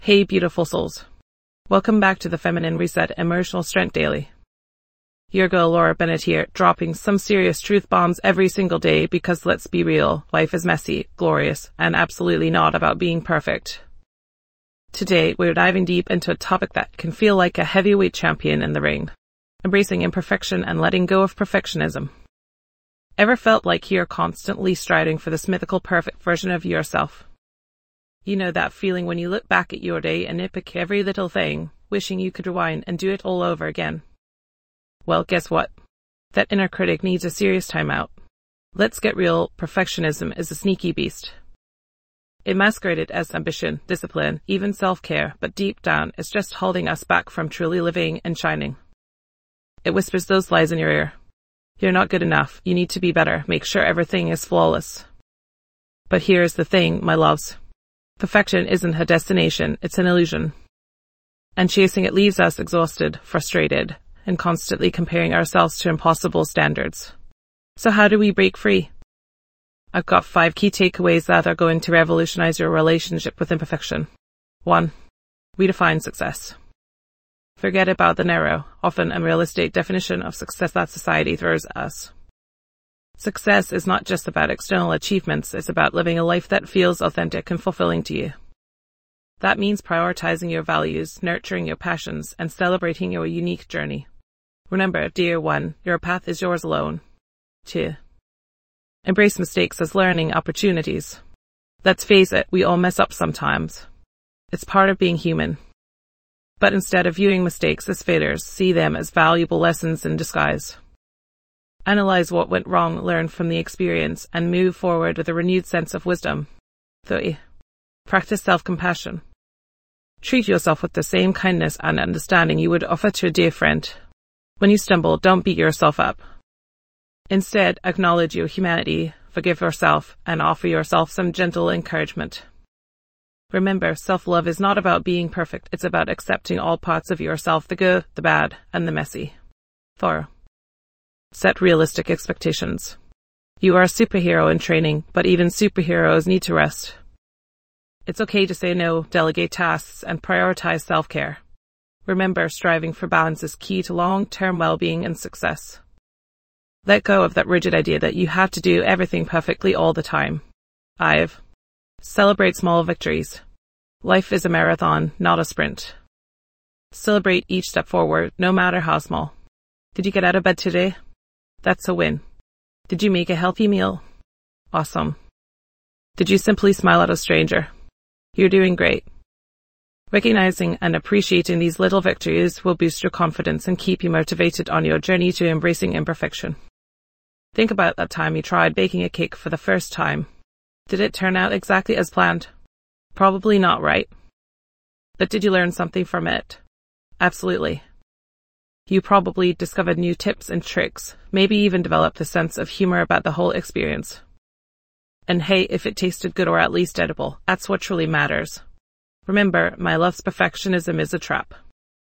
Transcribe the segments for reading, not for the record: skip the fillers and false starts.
Hey, beautiful souls. Welcome back to the Feminine Reset Emotional Strength Daily. Your girl Laura Bennett here, dropping some serious truth bombs every single day because let's be real, life is messy, glorious, and absolutely not about being perfect. Today, we're diving deep into a topic that can feel like a heavyweight champion in the ring. Embracing imperfection and letting go of perfectionism. Ever felt like you're constantly striving for this mythical perfect version of yourself? You know that feeling when you look back at your day and nitpick every little thing, wishing you could rewind and do it all over again. Well, guess what? That inner critic needs a serious timeout. Let's get real, perfectionism is a sneaky beast. It masqueraded as ambition, discipline, even self-care, but deep down, it's just holding us back from truly living and shining. It whispers those lies in your ear. You're not good enough, you need to be better, make sure everything is flawless. But here's the thing, my loves. Perfection isn't a destination, it's an illusion. And chasing it leaves us exhausted, frustrated, and constantly comparing ourselves to impossible standards. So how do we break free? I've got 5 key takeaways that are going to revolutionize your relationship with imperfection. 1. Redefine success. Forget about the narrow, often unrealistic definition of success that society throws at us. Success is not just about external achievements, it's about living a life that feels authentic and fulfilling to you. That means prioritizing your values, nurturing your passions, and celebrating your unique journey. Remember, dear one, your path is yours alone. 2. Embrace mistakes as learning opportunities. Let's face it, we all mess up sometimes. It's part of being human. But instead of viewing mistakes as failures, see them as valuable lessons in disguise. Analyze what went wrong, learn from the experience, and move forward with a renewed sense of wisdom. 3. Practice self-compassion. Treat yourself with the same kindness and understanding you would offer to a dear friend. When you stumble, don't beat yourself up. Instead, acknowledge your humanity, forgive yourself, and offer yourself some gentle encouragement. Remember, self-love is not about being perfect, it's about accepting all parts of yourself, the good, the bad, and the messy. 4. Set realistic expectations. You are a superhero in training, but even superheroes need to rest. It's okay to say no, delegate tasks, and prioritize self-care. Remember, striving for balance is key to long-term well-being and success. Let go of that rigid idea that you have to do everything perfectly all the time. 5. Celebrate small victories. Life is a marathon, not a sprint. Celebrate each step forward, no matter how small. Did you get out of bed today? That's a win. Did you make a healthy meal? Awesome. Did you simply smile at a stranger? You're doing great. Recognizing and appreciating these little victories will boost your confidence and keep you motivated on your journey to embracing imperfection. Think about that time you tried baking a cake for the first time. Did it turn out exactly as planned? Probably not, right? But did you learn something from it? Absolutely. You probably discovered new tips and tricks, maybe even developed a sense of humor about the whole experience. And hey, if it tasted good or at least edible, that's what truly matters. Remember, my love's perfectionism is a trap.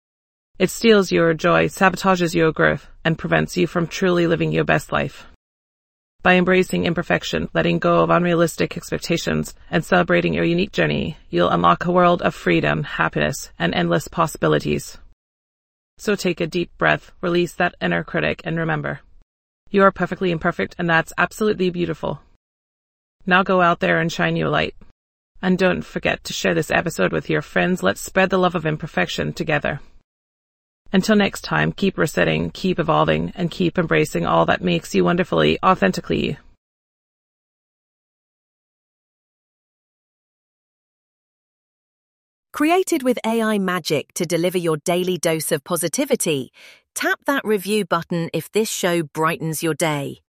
It steals your joy, sabotages your growth, and prevents you from truly living your best life. By embracing imperfection, letting go of unrealistic expectations, and celebrating your unique journey, you'll unlock a world of freedom, happiness, and endless possibilities. So take a deep breath, release that inner critic, and remember, you are perfectly imperfect, and that's absolutely beautiful. Now go out there and shine your light. And don't forget to share this episode with your friends. Let's spread the love of imperfection together. Until next time, keep resetting, keep evolving, and keep embracing all that makes you wonderfully, authentically you. Created with AI magic to deliver your daily dose of positivity, tap that review button if this show brightens your day.